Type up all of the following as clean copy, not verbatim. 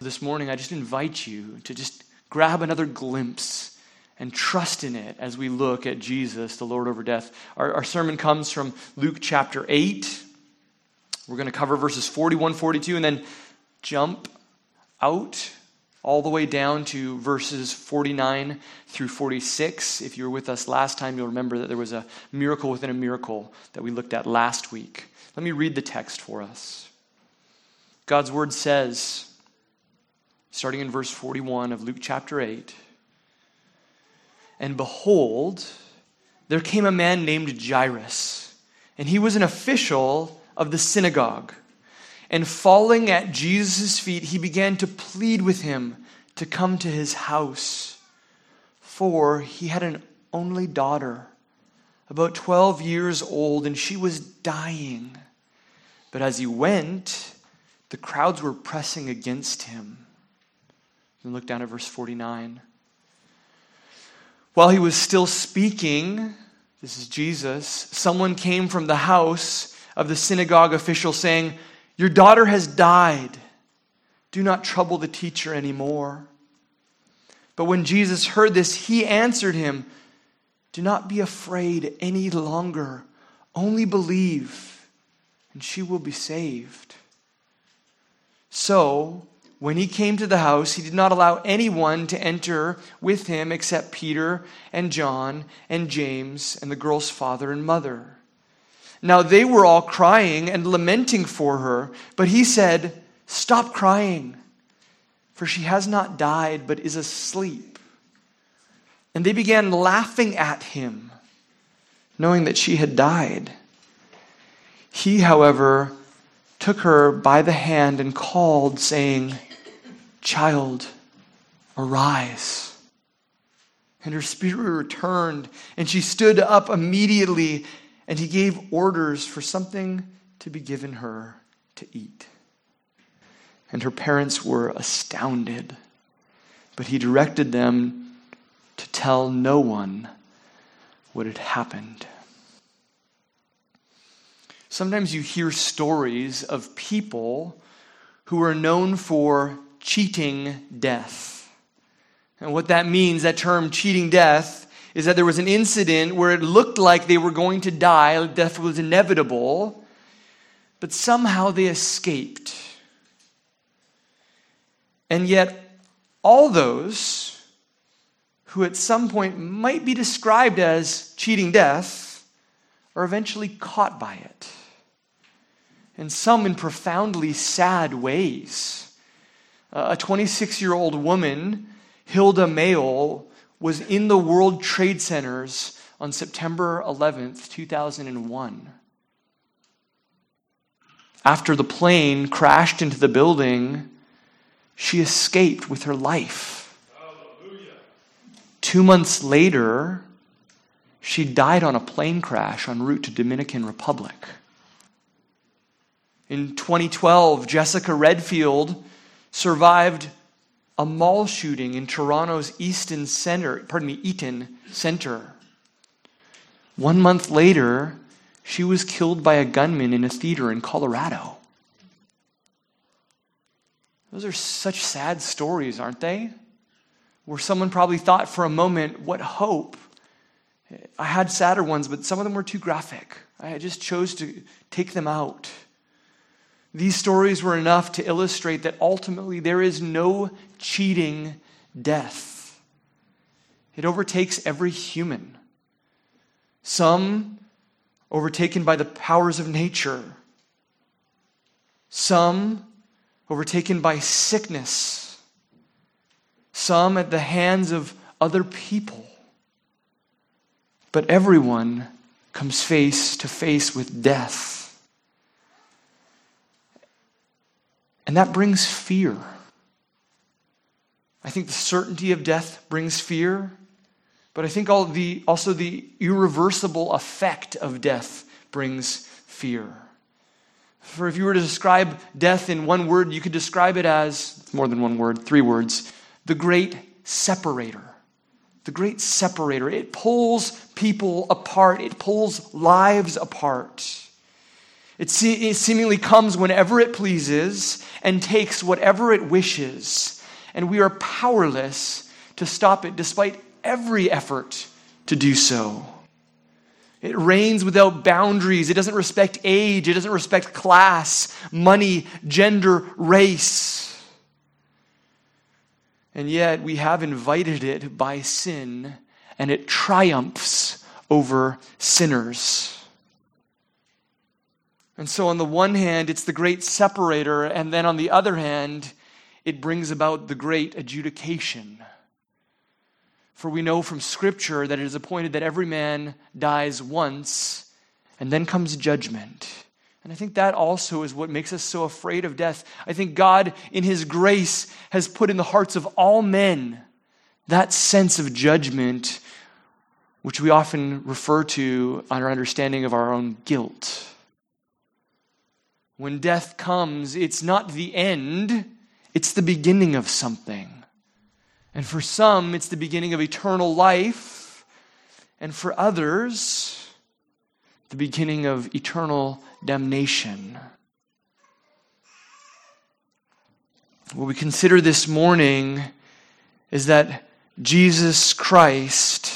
This morning, I just invite you to just grab another glimpse and trust in it as we look at Jesus, the Lord over death. Our sermon comes from Luke chapter 8. We're going to cover verses 41, 42, and then jump out all the way down to verses 49 through 46. If you were with us last time, you'll remember that there was a miracle within a miracle that we looked at last week. Let me read the text for us. God's word says, starting in verse 41 of Luke chapter 8, "And behold, there came a man named Jairus, and he was an official of the synagogue. And falling at Jesus' feet, he began to plead with him to come to his house. For he had an only daughter, about 12 years old, and she was dying. But as he went, the crowds were pressing against him." And look down at verse 49. "While he was still speaking," this is Jesus, "someone came from the house of the synagogue official saying, 'Your daughter has died. Do not trouble the teacher anymore.' But when Jesus heard this, he answered him, 'Do not be afraid any longer. Only believe, and she will be saved.' So, when he came to the house, he did not allow anyone to enter with him except Peter and John and James and the girl's father and mother. Now they were all crying and lamenting for her, but he said, 'Stop crying, for she has not died, but is asleep.' And they began laughing at him, knowing that she had died. He, however, took her by the hand and called, saying, 'Child, arise.' And her spirit returned, and she stood up immediately, and he gave orders for something to be given her to eat. And her parents were astounded, but he directed them to tell no one what had happened." Sometimes you hear stories of people who are known for cheating death. And what that means, that term cheating death, is that there was an incident where it looked like they were going to die, death was inevitable, but somehow they escaped. And yet, all those who at some point might be described as cheating death are eventually caught by it. And some in profoundly sad ways. A 26-year-old woman, Hilda Mayol, was in the World Trade Centers on September 11th, 2001. After the plane crashed into the building, she escaped with her life. Hallelujah. 2 months later, she died on a plane crash en route to Dominican Republic. In 2012, Jessica Redfield survived a mall shooting in Toronto's Eaton Center. 1 month later, she was killed by a gunman in a theater in Colorado. Those are such sad stories, aren't they? Where someone probably thought for a moment, what hope. I had sadder ones, but some of them were too graphic. I just chose to take them out. These stories were enough to illustrate that ultimately there is no cheating death. It overtakes every human. Some overtaken by the powers of nature. Some overtaken by sickness. Some at the hands of other people. But everyone comes face to face with death. And that brings fear. I think the certainty of death brings fear, but I think also the irreversible effect of death brings fear. For if you were to describe death in one word, you could describe it as, more than one word, 3 words, the great separator. The great separator. It pulls people apart. It pulls lives apart. It seemingly comes whenever it pleases and takes whatever it wishes. And we are powerless to stop it despite every effort to do so. It reigns without boundaries. It doesn't respect age. It doesn't respect class, money, gender, race. And yet we have invited it by sin, and it triumphs over sinners. And so on the one hand, it's the great separator, and then on the other hand, it brings about the great adjudication. For we know from Scripture that it is appointed that every man dies once, and then comes judgment. And I think that also is what makes us so afraid of death. I think God, in His grace, has put in the hearts of all men that sense of judgment, which we often refer to on our understanding of our own guilt. When death comes, it's not the end, it's the beginning of something. And for some, it's the beginning of eternal life. And for others, the beginning of eternal damnation. What we consider this morning is that Jesus Christ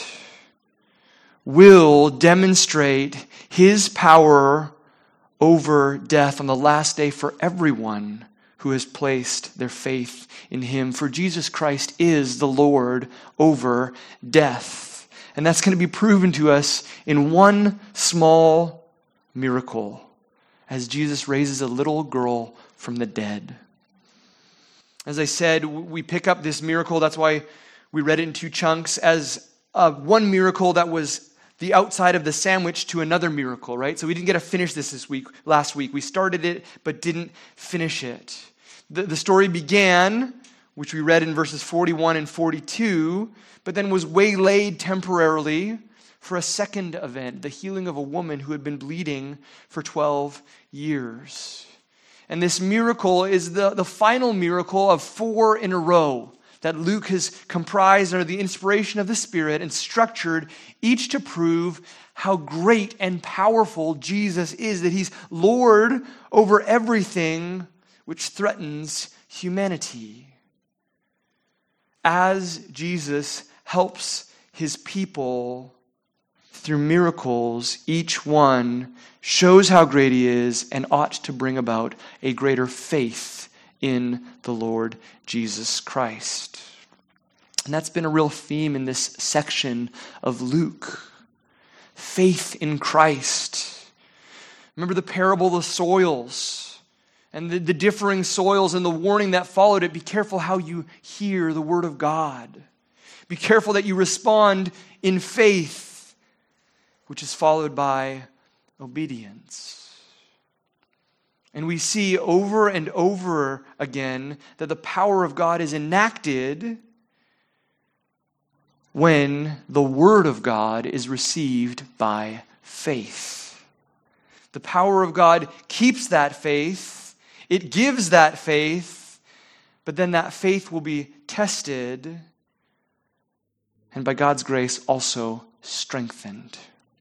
will demonstrate His power over death on the last day for everyone who has placed their faith in Him. For Jesus Christ is the Lord over death. And that's going to be proven to us in one small miracle, as Jesus raises a little girl from the dead. As I said, we pick up this miracle, that's why we read it in two chunks, as one miracle that was the outside of the sandwich to another miracle, right? So we didn't get to finish this last week. We started it, but didn't finish it. The story began, which we read in verses 41 and 42, but then was waylaid temporarily for a second event, the healing of a woman who had been bleeding for 12 years. And this miracle is the final miracle of 4 in a row that Luke has comprised under the inspiration of the Spirit and structured, each to prove how great and powerful Jesus is, that He's Lord over everything which threatens humanity. As Jesus helps His people through miracles, each one shows how great He is and ought to bring about a greater faith in the Lord Jesus Christ. And that's been a real theme in this section of Luke. Faith in Christ. Remember the parable of the soils and the differing soils and the warning that followed it. Be careful how you hear the word of God. Be careful that you respond in faith, which is followed by obedience. And we see over and over again that the power of God is enacted when the Word of God is received by faith. The power of God keeps that faith, it gives that faith, but then that faith will be tested and by God's grace also strengthened.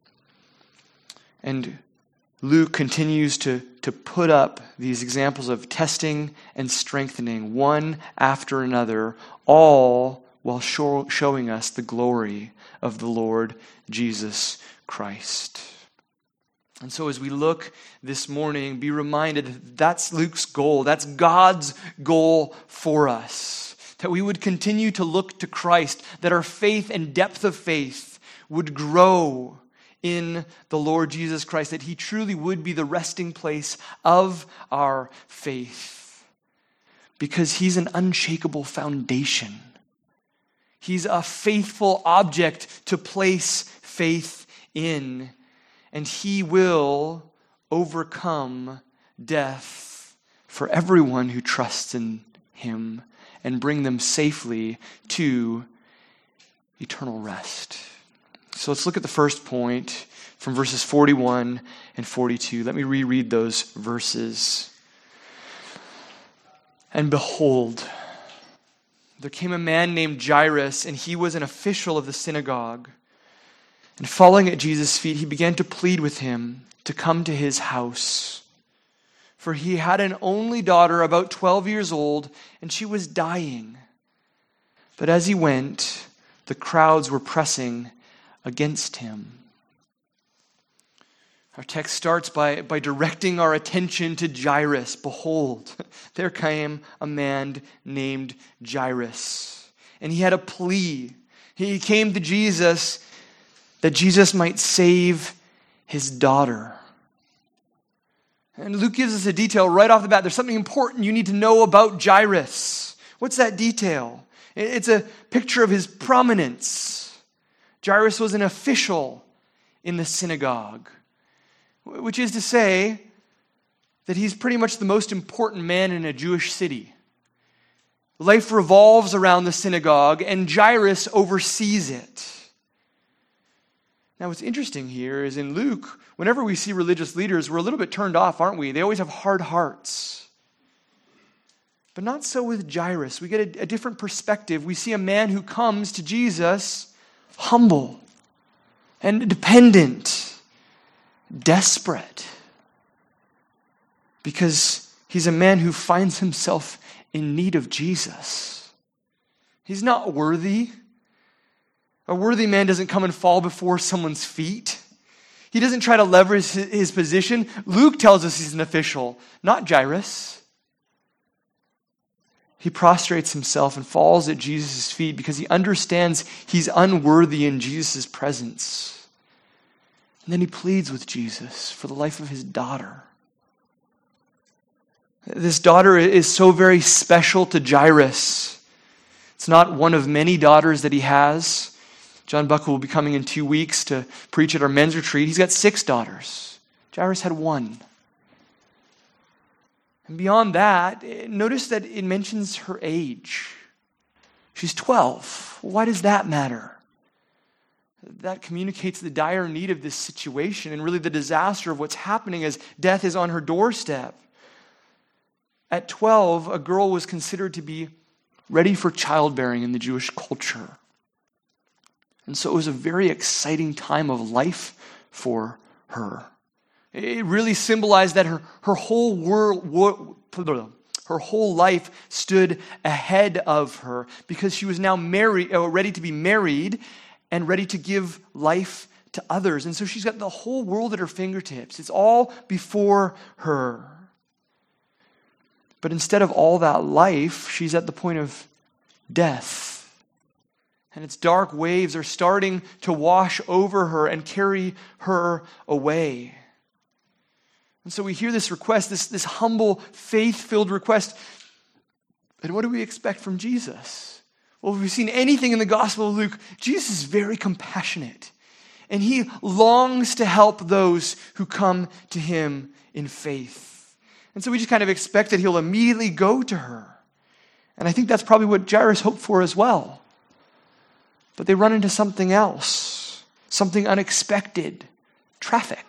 And Luke continues to put up these examples of testing and strengthening one after another, all while showing us the glory of the Lord Jesus Christ. And so as we look this morning, be reminded that that's Luke's goal. That's God's goal for us. That we would continue to look to Christ, that our faith and depth of faith would grow in the Lord Jesus Christ, that He truly would be the resting place of our faith. Because He's an unshakable foundation. He's a faithful object to place faith in. And He will overcome death for everyone who trusts in Him and bring them safely to eternal rest. So let's look at the first point from verses 41 and 42. Let me reread those verses. And behold, there came a man named Jairus, and he was an official of the synagogue. And falling at Jesus' feet, he began to plead with him to come to his house. for he had an only daughter about 12 years old, and she was dying. But as he went, the crowds were pressing against him. Our text starts by directing our attention to Jairus. Behold, there came a man named Jairus, and he had a plea. He came to Jesus that Jesus might save his daughter. And Luke gives us a detail right off the bat. There's something important you need to know about Jairus. What's that detail? It's a picture of his prominence. Jairus was an official in the synagogue, which is to say that he's pretty much the most important man in a Jewish city. Life revolves around the synagogue, and Jairus oversees it. Now, what's interesting here is in Luke, whenever we see religious leaders, we're a little bit turned off, aren't we? They always have hard hearts. But not so with Jairus. We get a different perspective. We see a man who comes to Jesus humble and dependent, desperate, because he's a man who finds himself in need of Jesus. He's not worthy. A worthy man doesn't come and fall before someone's feet. He doesn't try to leverage his position. Luke tells us he's an official, not Jairus. He prostrates himself and falls at Jesus' feet because he understands he's unworthy in Jesus' presence. And then he pleads with Jesus for the life of his daughter. This daughter is so very special to Jairus. It's not one of many daughters that he has. John Buckle will be coming in 2 weeks to preach at our men's retreat. He's got 6 daughters. Jairus had 1. And beyond that, notice that it mentions her age. She's 12. Why does that matter? That communicates the dire need of this situation and really the disaster of what's happening as death is on her doorstep. At 12, a girl was considered to be ready for childbearing in the Jewish culture. And so it was a very exciting time of life for her. It really symbolized that her whole life stood ahead of her because she was now ready to be married and ready to give life to others. And so she's got the whole world at her fingertips. It's all before her. But instead of all that life, she's at the point of death. And its dark waves are starting to wash over her and carry her away. And so we hear this request, this humble, faith-filled request. And what do we expect from Jesus? Well, if we've seen anything in the Gospel of Luke, Jesus is very compassionate. And he longs to help those who come to him in faith. And so we just kind of expect that he'll immediately go to her. And I think that's probably what Jairus hoped for as well. But they run into something else, something unexpected, traffic.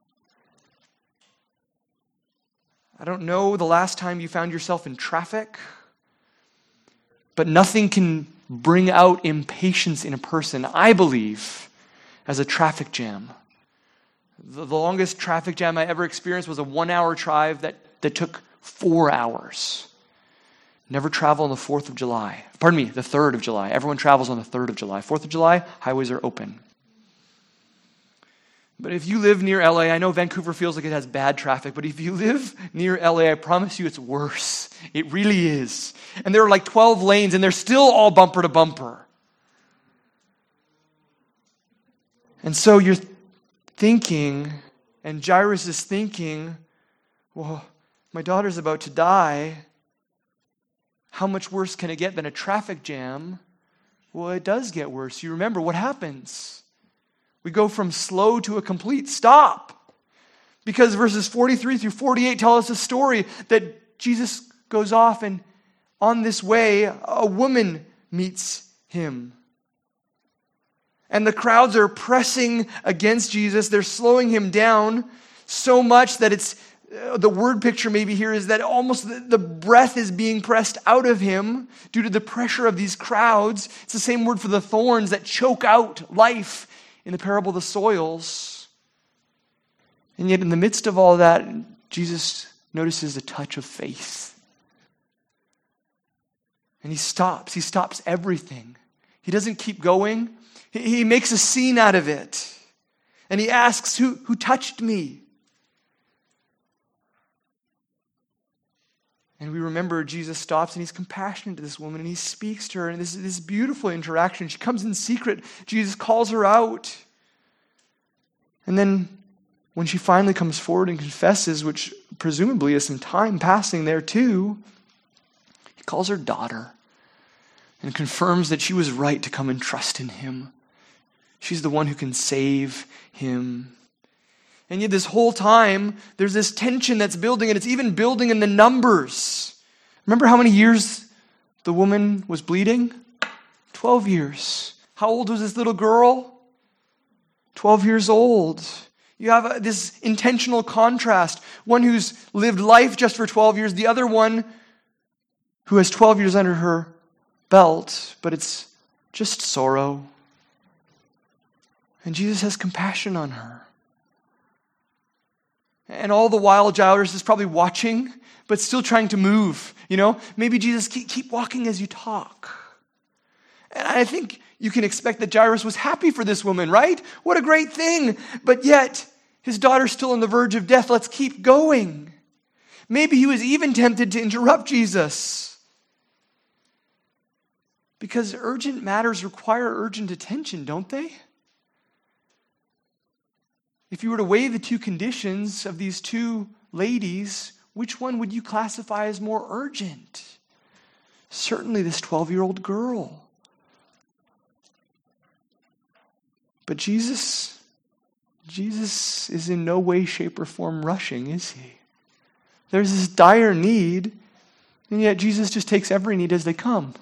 I don't know the last time you found yourself in traffic, but nothing can bring out impatience in a person, I believe, as a traffic jam. The longest traffic jam I ever experienced was a 1-hour drive that took 4 hours. Never travel on the 4th of July. Pardon me, the 3rd of July. Everyone travels on the 3rd of July. 4th of July, highways are open. But if you live near LA, I know Vancouver feels like it has bad traffic, but if you live near LA, I promise you it's worse. It really is. And there are like 12 lanes, and they're still all bumper to bumper. And so you're thinking, and Jairus is thinking, well, my daughter's about to die. How much worse can it get than a traffic jam? Well, it does get worse. You remember what happens. We go from slow to a complete stop. Because verses 43 through 48 tell us a story that Jesus goes off, and on this way, a woman meets him. And the crowds are pressing against Jesus. They're slowing him down so much that it's the word picture maybe here is that almost the breath is being pressed out of him due to the pressure of these crowds. It's the same word for the thorns that choke out life in the parable of the soils. And yet in the midst of all that, Jesus notices a touch of faith. And he stops. He stops everything. He doesn't keep going. He makes a scene out of it. And he asks, who touched me? And we remember Jesus stops and he's compassionate to this woman and he speaks to her. And this beautiful interaction. She comes in secret. Jesus calls her out. And then when she finally comes forward and confesses, which presumably is some time passing there too, he calls her daughter and confirms that she was right to come and trust in him. She's the one who can save him. And yet this whole time, there's this tension that's building, and it's even building in the numbers. Remember how many years the woman was bleeding? 12 years. How old was this little girl? 12 years old. You have this intentional contrast. One who's lived life just for 12 years, the other one who has 12 years under her belt, but it's just sorrow. And Jesus has compassion on her. And all the while, Jairus is probably watching, but still trying to move. Maybe Jesus, keep walking as you talk. And I think you can expect that Jairus was happy for this woman, right? What a great thing. But yet, his daughter's still on the verge of death. Let's keep going. Maybe he was even tempted to interrupt Jesus. Because urgent matters require urgent attention, don't they? If you were to weigh the two conditions of these two ladies, which one would you classify as more urgent? Certainly this 12-year-old girl. But Jesus is in no way, shape, or form rushing, is he? There's this dire need, and yet Jesus just takes every need as they come.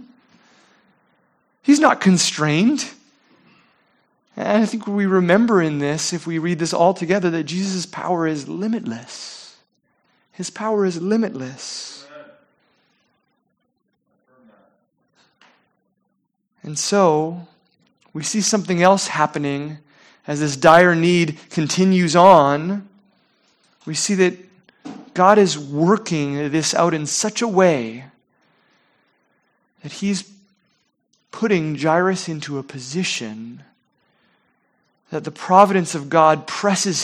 He's not constrained. And I think we remember in this, if we read this all together, that Jesus' power is limitless. His power is limitless. And so, we see something else happening as this dire need continues on. We see that God is working this out in such a way that he's putting Jairus into a position that the providence of God presses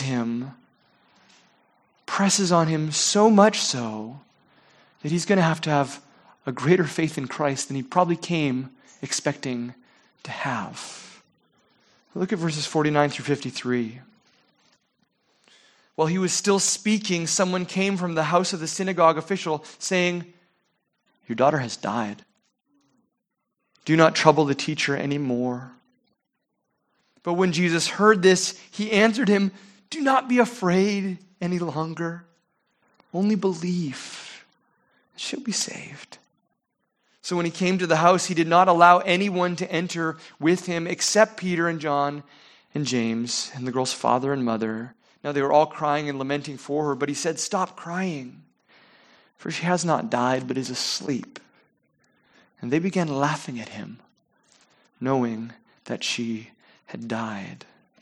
on him so much so that he's going to have a greater faith in Christ than he probably came expecting to have. Look at verses 49 through 53. While he was still speaking, someone came from the house of the synagogue official saying, "Your daughter has died. Do not trouble the teacher anymore." But when Jesus heard this, he answered him, "Do not be afraid any longer. Only believe, and she'll be saved." So when he came to the house, he did not allow anyone to enter with him except Peter and John and James and the girl's father and mother. Now they were all crying and lamenting for her, but he said, "Stop crying, for she has not died, but is asleep." And they began laughing at him, knowing that she had died.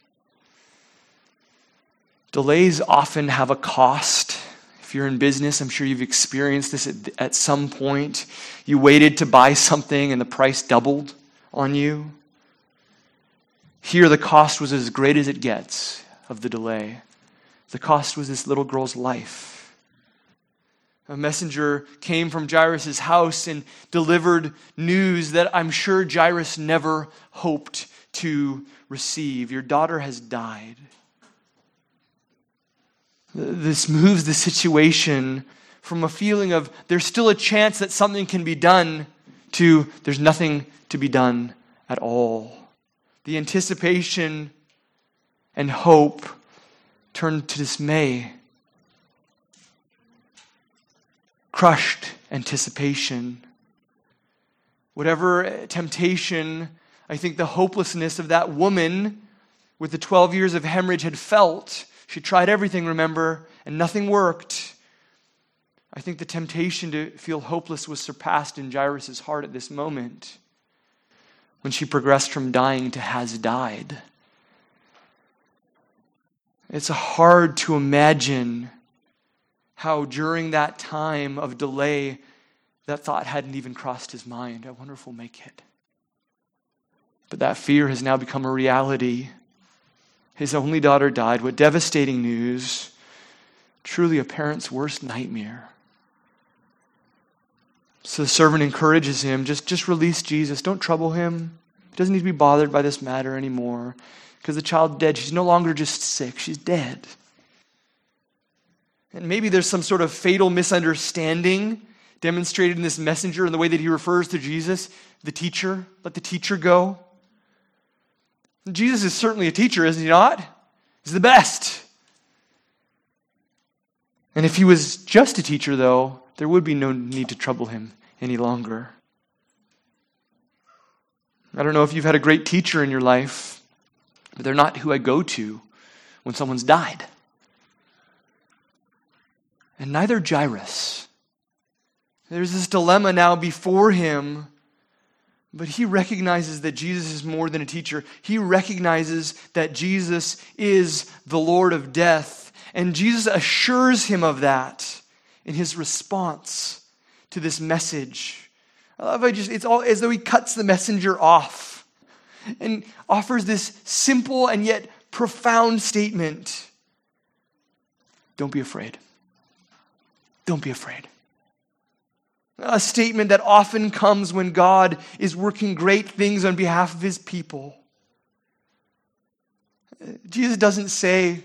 Delays often have a cost. If you're in business, I'm sure you've experienced this at some point. You waited to buy something and the price doubled on you. Here the cost was as great as it gets of the delay. The cost was this little girl's life. A messenger came from Jairus' house and delivered news that I'm sure Jairus never hoped to receive. Your daughter has died. This moves the situation from a feeling of there's still a chance that something can be done to there's nothing to be done at all. The anticipation and hope turn to dismay. Crushed anticipation. Whatever temptation, I think the hopelessness of that woman with the 12 years of hemorrhage had felt. She tried everything, remember, and nothing worked. I think the temptation to feel hopeless was surpassed in Jairus' heart at this moment when she progressed from dying to has died. It's hard to imagine how during that time of delay, that thought hadn't even crossed his mind. I wonder if we'll make it. But that fear has now become a reality. His only daughter died. What devastating news. Truly a parent's worst nightmare. So the servant encourages him, just release Jesus. Don't trouble him. He doesn't need to be bothered by this matter anymore. Because the child's dead. She's no longer just sick. She's dead. And maybe there's some sort of fatal misunderstanding demonstrated in this messenger in the way that he refers to Jesus, the teacher. Let the teacher go. Jesus is certainly a teacher, isn't he not? He's the best. And if he was just a teacher, though, there would be no need to trouble him any longer. I don't know if you've had a great teacher in your life, but they're not who I go to when someone's died. And neither Jairus. There's this dilemma now before him, but he recognizes that Jesus is more than a teacher. He recognizes that Jesus is the Lord of death, and Jesus assures him of that in his response to this message. I love how it's all as though he cuts the messenger off and offers this simple and yet profound statement. Don't be afraid. Don't be afraid. A statement that often comes when God is working great things on behalf of his people. Jesus doesn't say,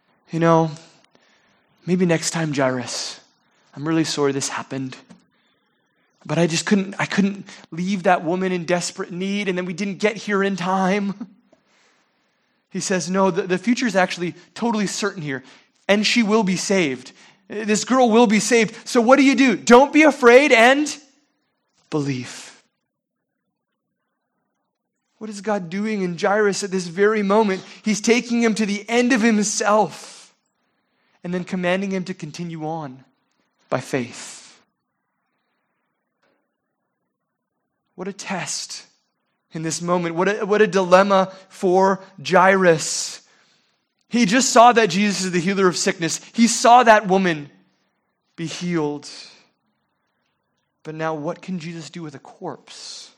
maybe next time, Jairus, I'm really sorry this happened. But I couldn't leave that woman in desperate need, and then we didn't get here in time. He says, no, the future is actually totally certain here, and she will be saved. This girl will be saved. So what do? Don't be afraid and believe. What is God doing in Jairus at this very moment? He's taking him to the end of himself and then commanding him to continue on by faith. What a test in this moment. What a dilemma for Jairus. He just saw that Jesus is the healer of sickness. He saw that woman be healed. But now what can Jesus do with a corpse?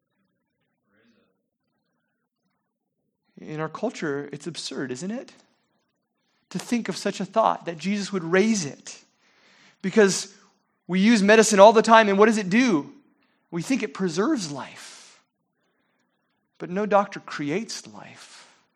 In our culture, it's absurd, isn't it? To think of such a thought, that Jesus would raise it. Because we use medicine all the time, and what does it do? We think it preserves life. But no doctor creates life.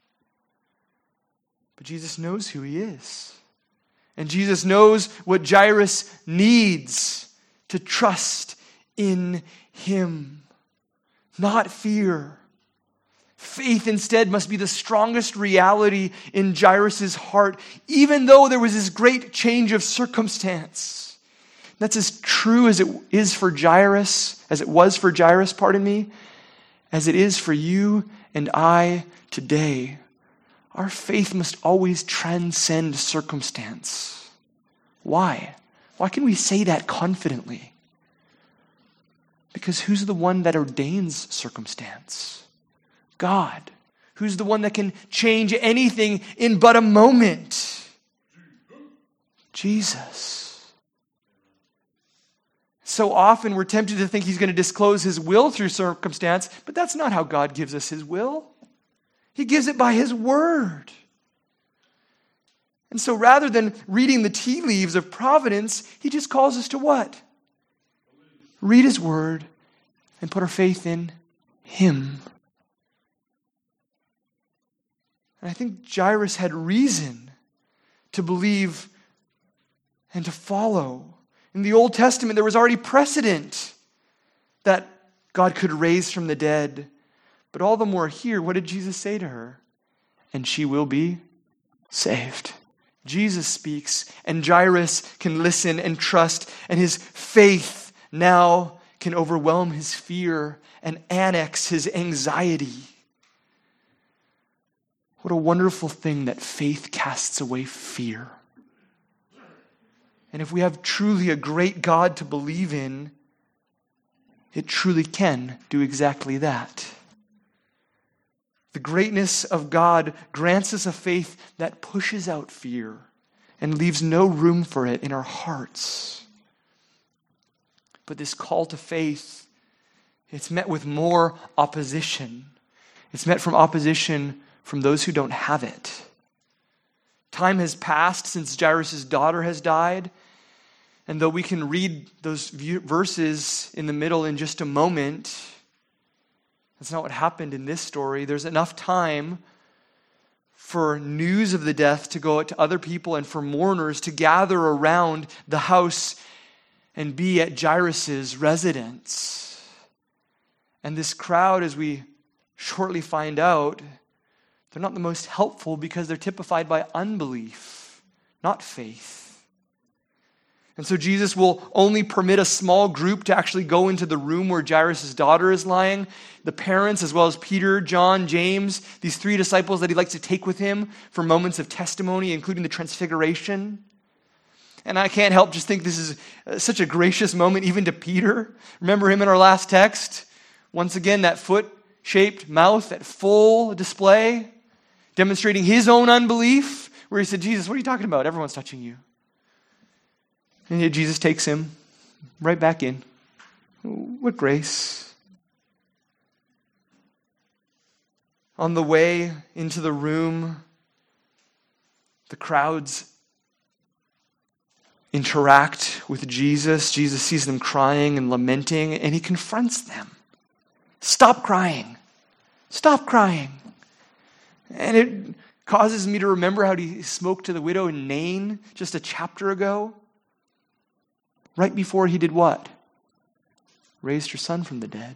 But Jesus knows who he is. And Jesus knows what Jairus needs to trust in him. Not fear. Faith instead must be the strongest reality in Jairus' heart, even though there was this great change of circumstance. That's as true as it is for Jairus, as it was for Jairus, as it is for you and I today. Our faith must always transcend circumstance. Why? Why can we say that confidently? Because who's the one that ordains circumstance? God. Who's the one that can change anything in but a moment? Jesus. So often we're tempted to think he's going to disclose his will through circumstance, but that's not how God gives us his will. He gives it by his word. And so rather than reading the tea leaves of providence, he just calls us to what? Read his word and put our faith in him. And I think Jairus had reason to believe and to follow. In the Old Testament, there was already precedent that God could raise from the dead. But all the more here, what did Jesus say to her? And she will be saved. Jesus speaks, and Jairus can listen and trust, and his faith now can overwhelm his fear and annex his anxiety. What a wonderful thing that faith casts away fear. And if we have truly a great God to believe in, it truly can do exactly that. The greatness of God grants us a faith that pushes out fear and leaves no room for it in our hearts. But this call to faith, it's met with more opposition. It's met from opposition from those who don't have it. Time has passed since Jairus' daughter has died. And though we can read those verses in the middle in just a moment, that's not what happened in this story. There's enough time for news of the death to go out to other people and for mourners to gather around the house and be at Jairus' residence. And this crowd, as we shortly find out, they're not the most helpful because they're typified by unbelief, not faith. And so Jesus will only permit a small group to actually go into the room where Jairus' daughter is lying. The parents, as well as Peter, John, James, these three disciples that he likes to take with him for moments of testimony, including the transfiguration. And I can't help just think this is such a gracious moment even to Peter. Remember him in our last text? Once again, that foot-shaped mouth at full display, demonstrating his own unbelief, where he said, Jesus, what are you talking about? Everyone's touching you. And yet Jesus takes him right back in. What grace. On the way into the room, the crowds interact with Jesus. Jesus sees them crying and lamenting, and he confronts them. Stop crying. Stop crying. And it causes me to remember how he spoke to the widow in Nain just a chapter ago. Right before he did what? Raised her son from the dead.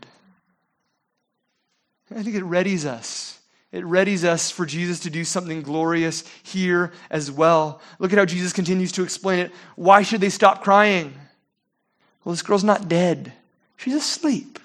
I think it readies us. It readies us for Jesus to do something glorious here as well. Look at how Jesus continues to explain it. Why should they stop crying? Well, this girl's not dead. She's asleep.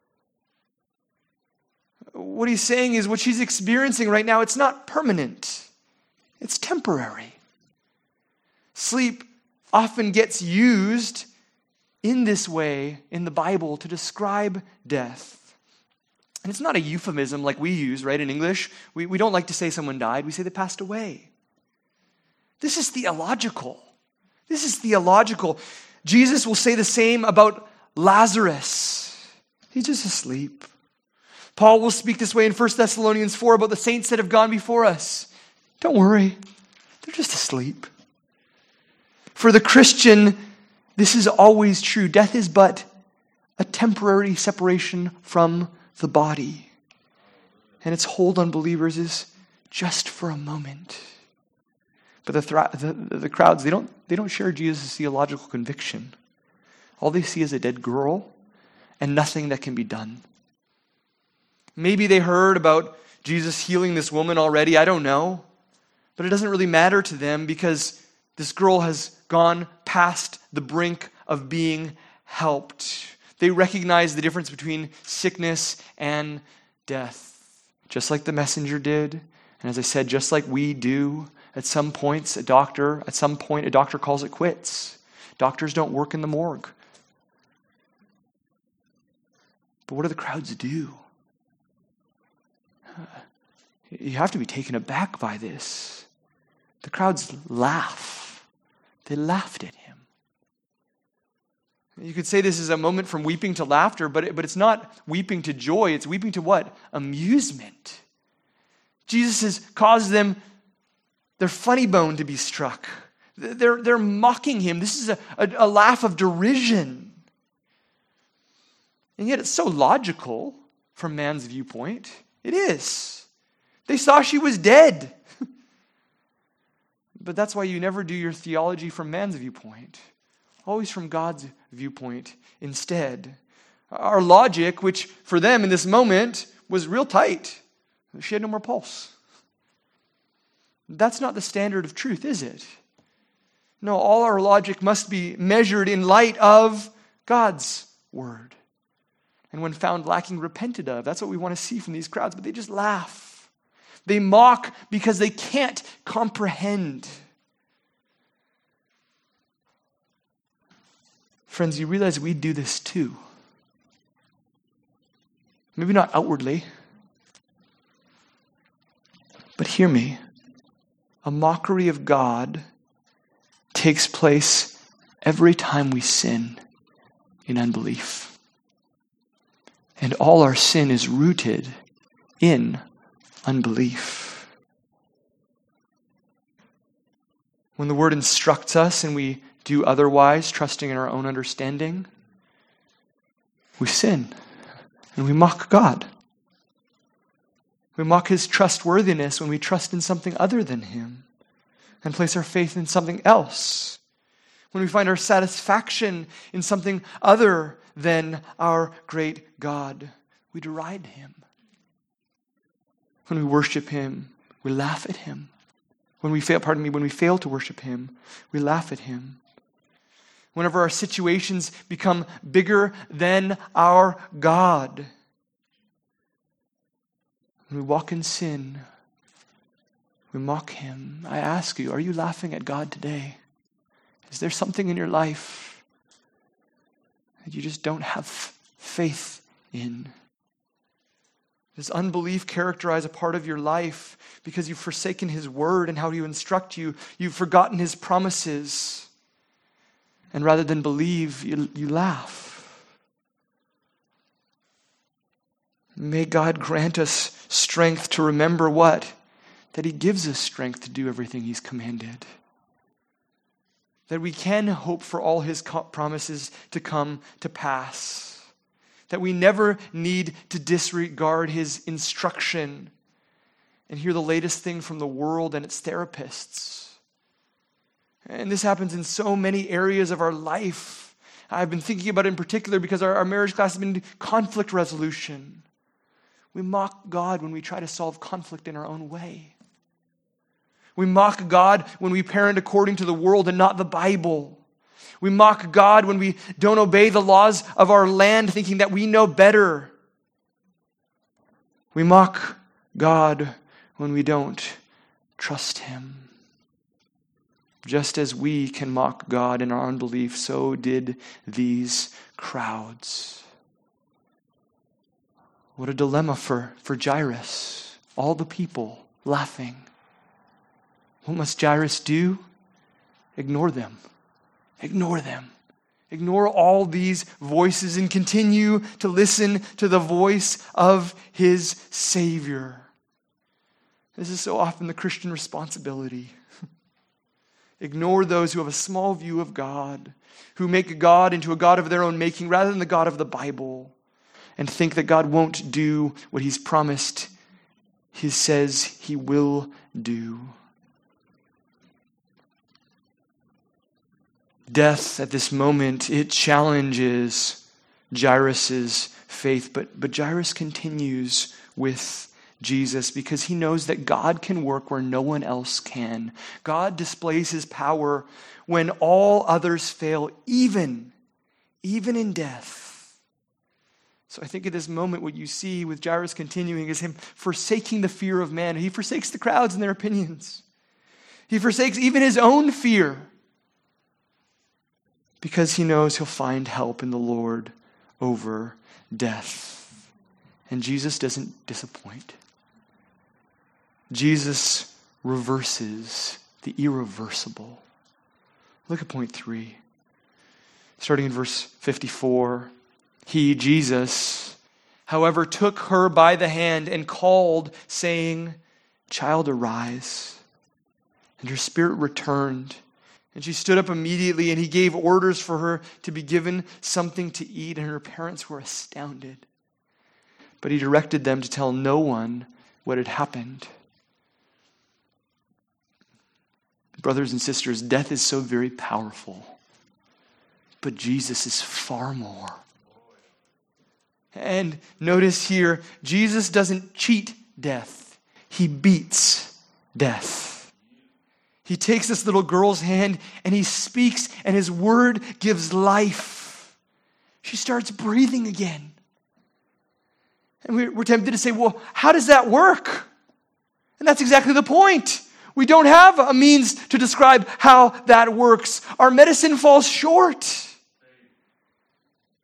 What he's saying is what she's experiencing right now, it's not permanent. It's temporary. Sleep often gets used in this way in the Bible to describe death. And it's not a euphemism like we use, right, in English. We don't like to say someone died. We say they passed away. This is theological. This is theological. Jesus will say the same about Lazarus. He's just asleep. Paul will speak this way in 1 Thessalonians 4 about the saints that have gone before us. Don't worry. They're just asleep. For the Christian, this is always true. Death is but a temporary separation from the body. And its hold on believers is just for a moment. But the crowds, they don't share Jesus' theological conviction. All they see is a dead girl and nothing that can be done. Maybe they heard about Jesus healing this woman already. I don't know. But it doesn't really matter to them because this girl has gone past the brink of being helped. They recognize the difference between sickness and death, just like the messenger did. And as I said, just like we do, at some point a doctor calls it quits. Doctors don't work in the morgue. But what do the crowds do? You have to be taken aback by this. The crowds laugh. They laughed at him. You could say this is a moment from weeping to laughter, but it's not weeping to joy. It's weeping to what? Amusement. Jesus has caused them their funny bone to be struck. They're mocking him. This is a laugh of derision. And yet it's so logical from man's viewpoint. It is. They saw she was dead. But that's why you never do your theology from man's viewpoint. Always from God's viewpoint instead. Our logic, which for them in this moment was real tight. She had no more pulse. That's not the standard of truth, is it? No, all our logic must be measured in light of God's word. And when found lacking, repented of. That's what we want to see from these crowds, but they just laugh. They mock because they can't comprehend. Friends, you realize we do this too. Maybe not outwardly, but hear me. A mockery of God takes place every time we sin in unbelief. And all our sin is rooted in unbelief. When the Word instructs us and we do otherwise, trusting in our own understanding, we sin and we mock God. We mock His trustworthiness when we trust in something other than Him and place our faith in something else. When we find our satisfaction in something other than our great God, we deride Him. When we worship Him, we laugh at Him. When we fail to worship Him, we laugh at Him. Whenever our situations become bigger than our God, when we walk in sin, we mock Him. I ask you, are you laughing at God today? Is there something in your life that you just don't have faith in? Does unbelief characterize a part of your life because you've forsaken His word and how He instructs you? You've forgotten His promises. And rather than believe, you laugh. May God grant us strength to remember what? That He gives us strength to do everything He's commanded. That we can hope for all His promises to come to pass. That we never need to disregard His instruction and hear the latest thing from the world and its therapists. And this happens in so many areas of our life. I've been thinking about it in particular because our marriage class has been conflict resolution. We mock God when we try to solve conflict in our own way. We mock God when we parent according to the world and not the Bible. We mock God when we don't obey the laws of our land, thinking that we know better. We mock God when we don't trust Him. Just as we can mock God in our unbelief, so did these crowds. What a dilemma for Jairus. All the people laughing. What must Jairus do? Ignore them. Ignore them. Ignore all these voices and continue to listen to the voice of his Savior. This is so often the Christian responsibility. Ignore those who have a small view of God, who make God into a God of their own making rather than the God of the Bible, and think that God won't do what He's promised He says He will do. Death at this moment, it challenges Jairus' faith, but Jairus continues with Jesus because he knows that God can work where no one else can. God displays His power when all others fail, even in death. So I think at this moment what you see with Jairus continuing is him forsaking the fear of man. He forsakes the crowds and their opinions. He forsakes even his own fear because he knows he'll find help in the Lord over death. And Jesus doesn't disappoint. Jesus reverses the irreversible. Look at point 3. Starting in verse 54. He, Jesus, however, took her by the hand and called, saying, "Child, arise." And her spirit returned. And she stood up immediately, and He gave orders for her to be given something to eat, and her parents were astounded. But He directed them to tell no one what had happened. Brothers and sisters, death is so very powerful, but Jesus is far more. And notice here, Jesus doesn't cheat death. He beats death. He takes this little girl's hand and He speaks, and His word gives life. She starts breathing again. And we're tempted to say, well, how does that work? And that's exactly the point. We don't have a means to describe how that works. Our medicine falls short.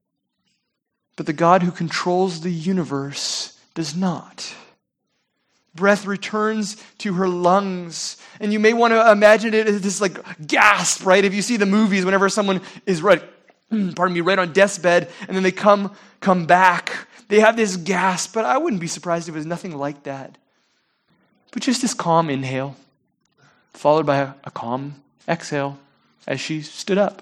But the God who controls the universe does not. Breath returns to her lungs. And you may want to imagine it as this like gasp, right? If you see the movies, whenever someone is right on death's bed, and then they come back, they have this gasp. But I wouldn't be surprised if it was nothing like that. But just this calm inhale, followed by a calm exhale as she stood up.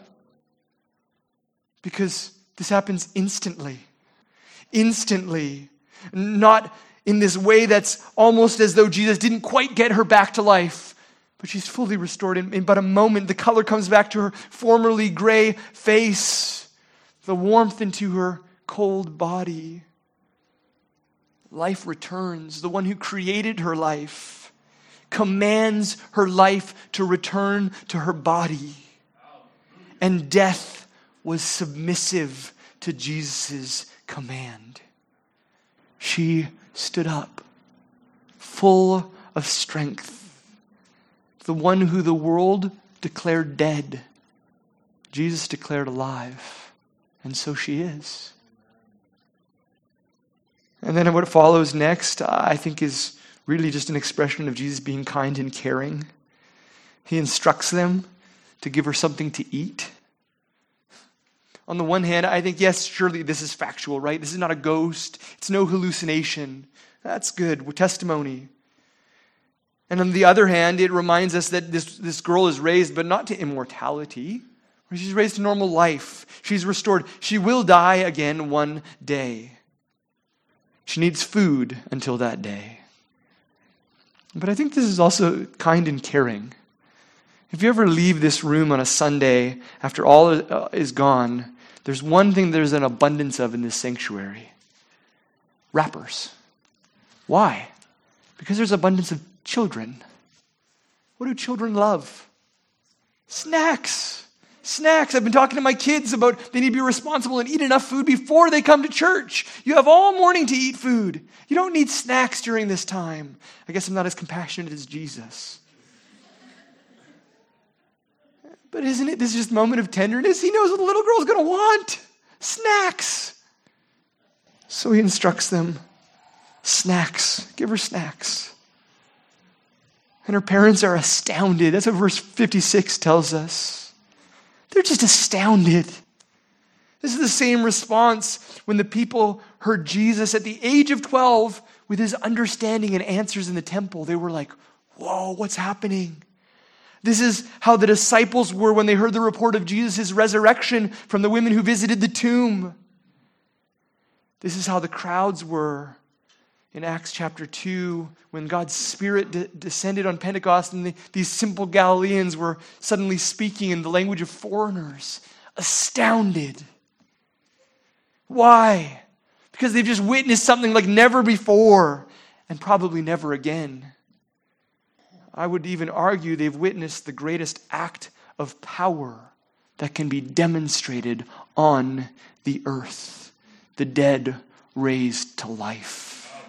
Because this happens instantly. Instantly. Not in this way that's almost as though Jesus didn't quite get her back to life. But she's fully restored. In but a moment, the color comes back to her formerly gray face. The warmth into her cold body. Life returns. The one who created her life commands her life to return to her body. And death was submissive to Jesus' command. She stood up, full of strength. The one who the world declared dead, Jesus declared alive. And so she is. And then what follows next, I think, is really just an expression of Jesus being kind and caring. He instructs them to give her something to eat. On the one hand, I think, yes, surely this is factual, right? This is not a ghost. It's no hallucination. That's good. Testimony. And on the other hand, it reminds us that this girl is raised, but not to immortality. She's raised to normal life. She's restored. She will die again one day. She needs food until that day. But I think this is also kind and caring. If you ever leave this room on a Sunday after all is gone, there's one thing there's an abundance of in this sanctuary. Wrappers. Why? Because there's abundance of children. What do children love? Snacks. Snacks. I've been talking to my kids about they need to be responsible and eat enough food before they come to church. You have all morning to eat food. You don't need snacks during this time. I guess I'm not as compassionate as Jesus. But isn't it this just moment of tenderness? He knows what the little girl's going to want. Snacks. So he instructs them. Snacks. Give her snacks. And her parents are astounded. That's what verse 56 tells us. They're just astounded. This is the same response when the people heard Jesus at the age of 12 with his understanding and answers in the temple. They were like, whoa, what's happening? This is how the disciples were when they heard the report of Jesus' resurrection from the women who visited the tomb. This is how the crowds were in Acts chapter 2 when God's Spirit descended on Pentecost and these simple Galileans were suddenly speaking in the language of foreigners, astounded. Why? Because they've just witnessed something like never before and probably never again. I would even argue they've witnessed the greatest act of power that can be demonstrated on the earth. The dead raised to life.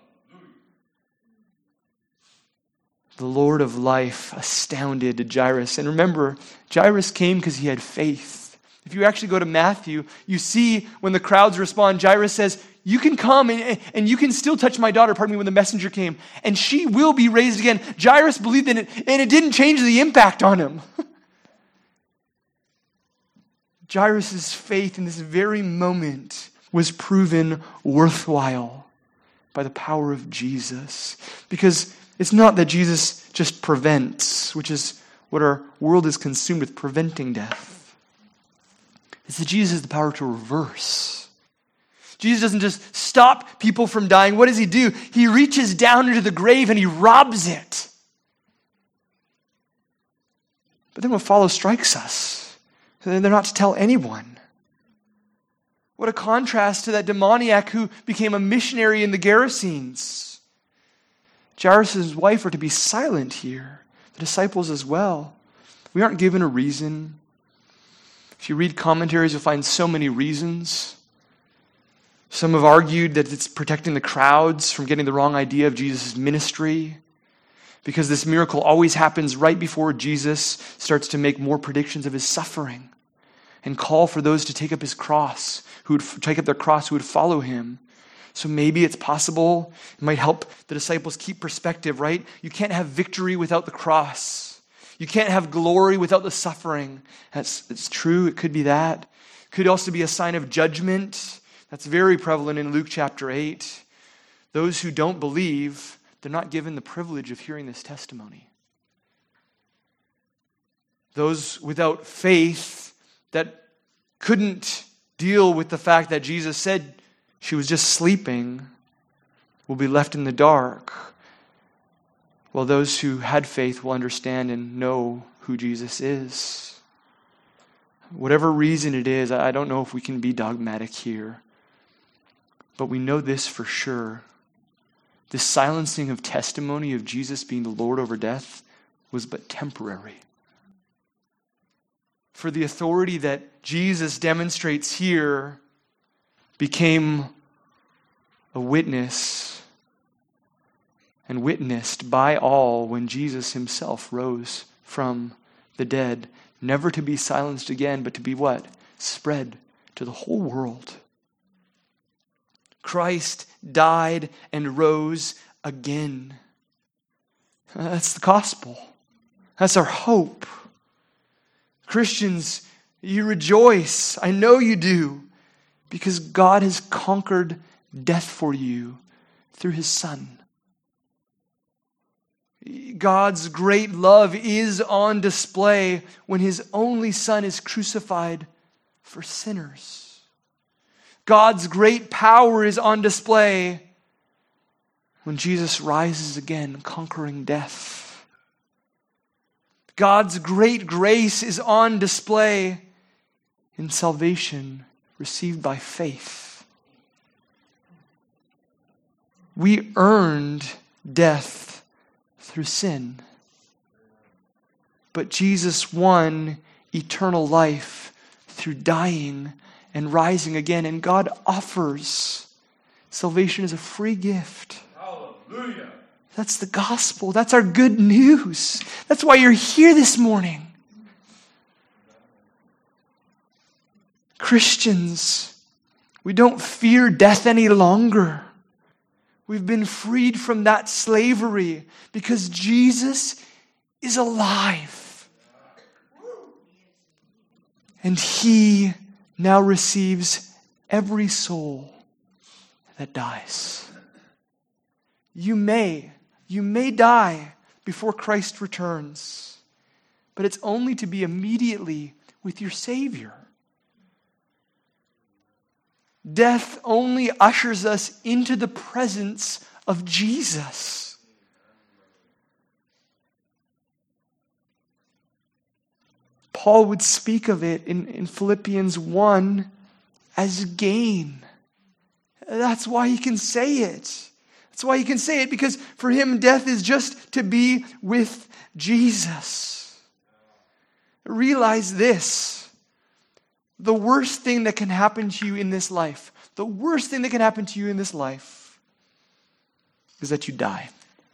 The Lord of life astounded Jairus. And remember, Jairus came because he had faith. If you actually go to Matthew, you see when the crowds respond, Jairus says, you can come and you can still touch my daughter, when the messenger came, and she will be raised again. Jairus believed in it, and it didn't change the impact on him. Jairus' faith in this very moment was proven worthwhile by the power of Jesus. Because it's not that Jesus just prevents, which is what our world is consumed with, preventing death. It's that Jesus has the power to reverse. Jesus doesn't just stop people from dying. What does he do? He reaches down into the grave and he robs it. But then what follows strikes us. They're not to tell anyone. What a contrast to that demoniac who became a missionary in the Gerasenes. Jairus' wife are to be silent here. The disciples as well. We aren't given a reason. If you read commentaries, you'll find so many reasons. Some have argued that it's protecting the crowds from getting the wrong idea of Jesus' ministry, because this miracle always happens right before Jesus starts to make more predictions of his suffering and call for those to take up his cross, who would take up their cross, who would follow him. So maybe it's possible. It might help the disciples keep perspective, right? You can't have victory without the cross. You can't have glory without the suffering. It's true. It could be that. It could also be a sign of judgment. That's very prevalent in Luke chapter 8. Those who don't believe, they're not given the privilege of hearing this testimony. Those without faith that couldn't deal with the fact that Jesus said she was just sleeping will be left in the dark, while those who had faith will understand and know who Jesus is. Whatever reason it is, I don't know if we can be dogmatic here, but we know this for sure. This silencing of testimony of Jesus being the Lord over death was but temporary. For the authority that Jesus demonstrates here became a witness and witnessed by all when Jesus himself rose from the dead, never to be silenced again, but to be what? Spread to the whole world. Christ died and rose again. That's the gospel. That's our hope. Christians, you rejoice. I know you do, because God has conquered death for you through his Son. God's great love is on display when his only Son is crucified for sinners. God's great power is on display when Jesus rises again, conquering death. God's great grace is on display in salvation received by faith. We earned death through sin, but Jesus won eternal life through dying and rising again, and God offers salvation as a free gift. Hallelujah. That's the gospel. That's our good news. That's why you're here this morning. Christians, we don't fear death any longer. We've been freed from that slavery because Jesus is alive. And he now receives every soul that dies. You may die before Christ returns, but it's only to be immediately with your Savior. Death only ushers us into the presence of Jesus. Paul would speak of it in Philippians 1 as gain. That's why he can say it. That's why he can say it, because for him, death is just to be with Jesus. Realize this. The worst thing that can happen to you in this life, the worst thing that can happen to you in this life is that you die.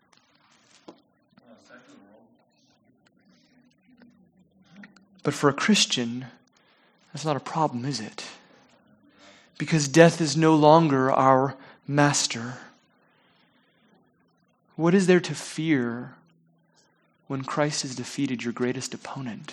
But for a Christian, that's not a problem, is it? Because death is no longer our master. What is there to fear when Christ has defeated your greatest opponent?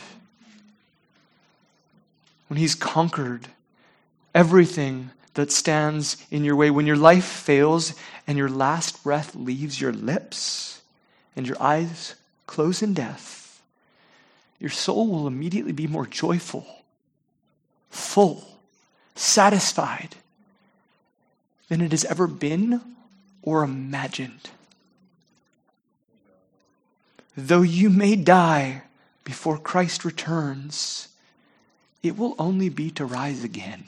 When he's conquered everything that stands in your way, when your life fails and your last breath leaves your lips and your eyes close in death, your soul will immediately be more joyful, full, satisfied than it has ever been or imagined. Though you may die before Christ returns, it will only be to rise again.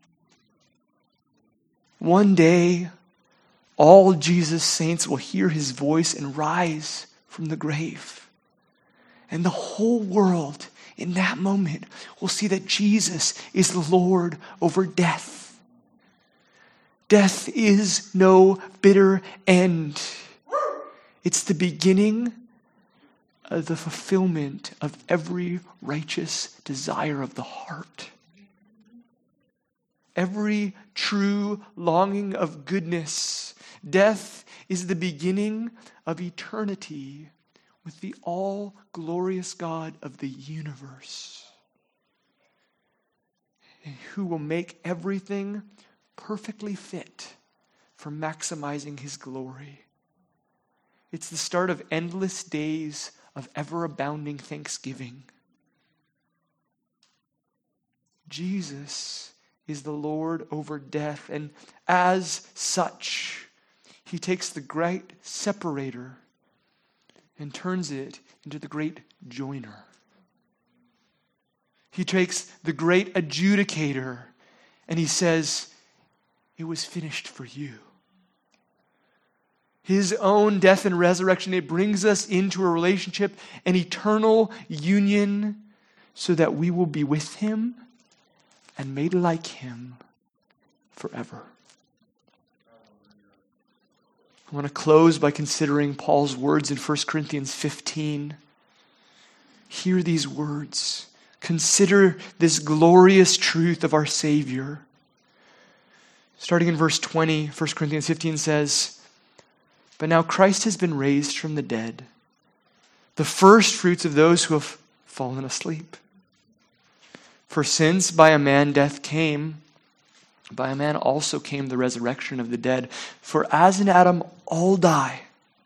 One day, all Jesus' saints will hear his voice and rise from the grave. And the whole world in that moment will see that Jesus is the Lord over death. Death is no bitter end. It's the beginning of the fulfillment of every righteous desire of the heart. every true longing of goodness. Death is the beginning of eternity with the all-glorious God of the universe, who will make everything perfectly fit for maximizing his glory. It's the start of endless days of ever-abounding thanksgiving. Jesus is the Lord over death, and as such, he takes the great separator and turns it into the great joiner. He takes the great adjudicator and he says, it was finished for you. His own death and resurrection, it brings us into a relationship, an eternal union, so that we will be with him and made like him forever. I want to close by considering Paul's words in 1 Corinthians 15. Hear these words. Consider this glorious truth of our Savior. Starting in verse 20, 1 Corinthians 15 says, "But now Christ has been raised from the dead, the first fruits of those who have fallen asleep. For since by a man death came, by a man also came the resurrection of the dead. For as in Adam all die,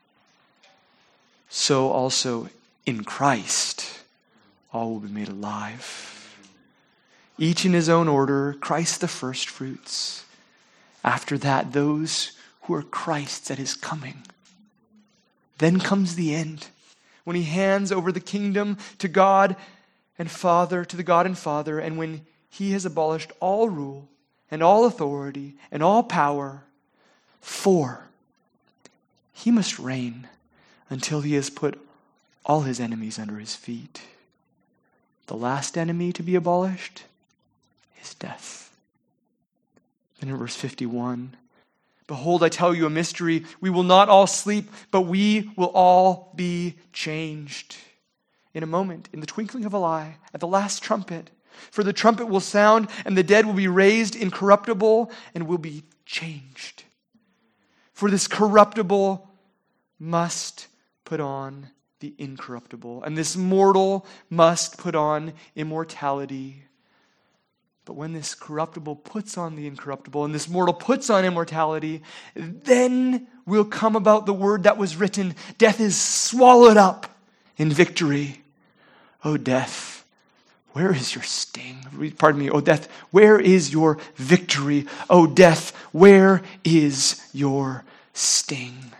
so also in Christ all will be made alive. Each in his own order, Christ the first fruits. After that, those who are Christ's at his coming. Then comes the end, when he hands over the kingdom to God and Father, to the God and Father, and when he has abolished all rule and all authority and all power, for he must reign until he has put all his enemies under his feet. The last enemy to be abolished is death." Then in verse 51, "Behold, I tell you a mystery. We will not all sleep, but we will all be changed. In a moment, in the twinkling of an eye, at the last trumpet. For the trumpet will sound, and the dead will be raised incorruptible and will be changed. For this corruptible must put on the incorruptible, and this mortal must put on immortality. But when this corruptible puts on the incorruptible, and this mortal puts on immortality, then will come about the word that was written, death is swallowed up in victory. O death, where is your sting? Pardon me, O death, where is your victory? O death, where is your sting?"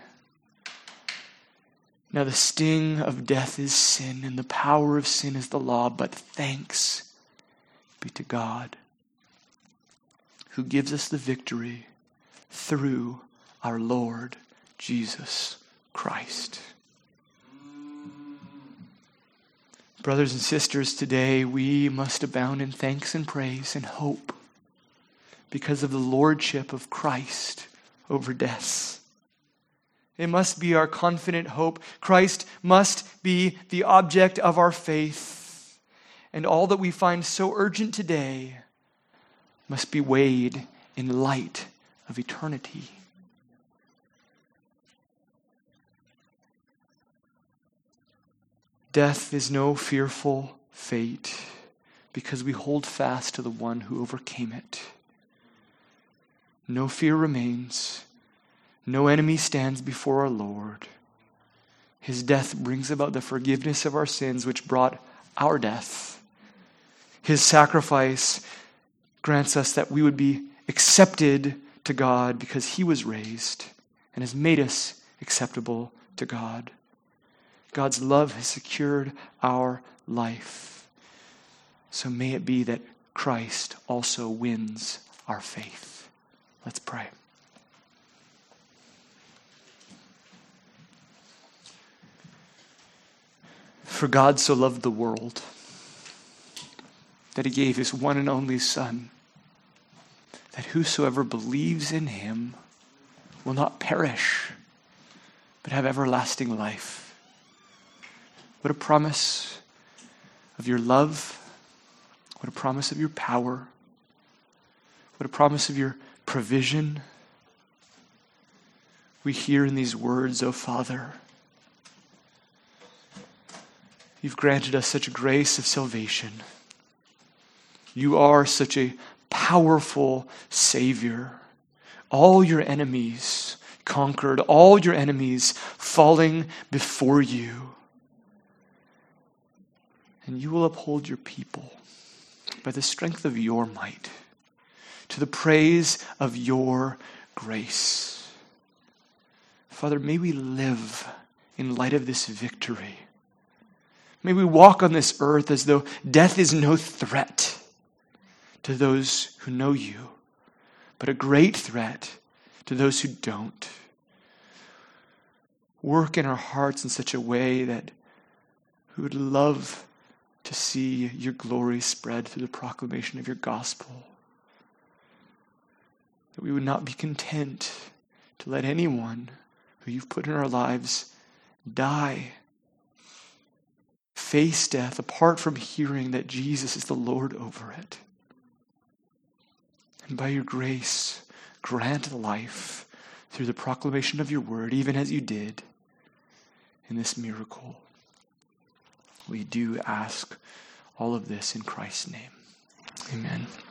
Now the sting of death is sin, and the power of sin is the law, but thanks be to God, who gives us the victory through our Lord Jesus Christ. Brothers and sisters, today we must abound in thanks and praise and hope because of the lordship of Christ over death. It must be our confident hope. Christ must be the object of our faith. And all that we find so urgent today must be weighed in light of eternity. Death is no fearful fate because we hold fast to the one who overcame it. No fear remains. No enemy stands before our Lord. His death brings about the forgiveness of our sins, which brought our death. His sacrifice grants us that we would be accepted to God because he was raised and has made us acceptable to God. God's love has secured our life. So may it be that Christ also wins our faith. Let's pray. For God so loved the world that he gave his one and only Son, that whosoever believes in him will not perish, but have everlasting life. What a promise of your love. What a promise of your power. What a promise of your provision we hear in these words, O Father. You've granted us such grace of salvation. You are such a powerful Savior. All your enemies conquered, all your enemies falling before you. And you will uphold your people by the strength of your might, to the praise of your grace. Father, may we live in light of this victory. May we walk on this earth as though death is no threat to those who know you, but a great threat to those who don't. Work in our hearts in such a way that we would love to see your glory spread through the proclamation of your gospel. That we would not be content to let anyone who you've put in our lives die, face death, apart from hearing that Jesus is the Lord over it. And by your grace, grant life through the proclamation of your word, even as you did in this miracle. We do ask all of this in Christ's name. Amen.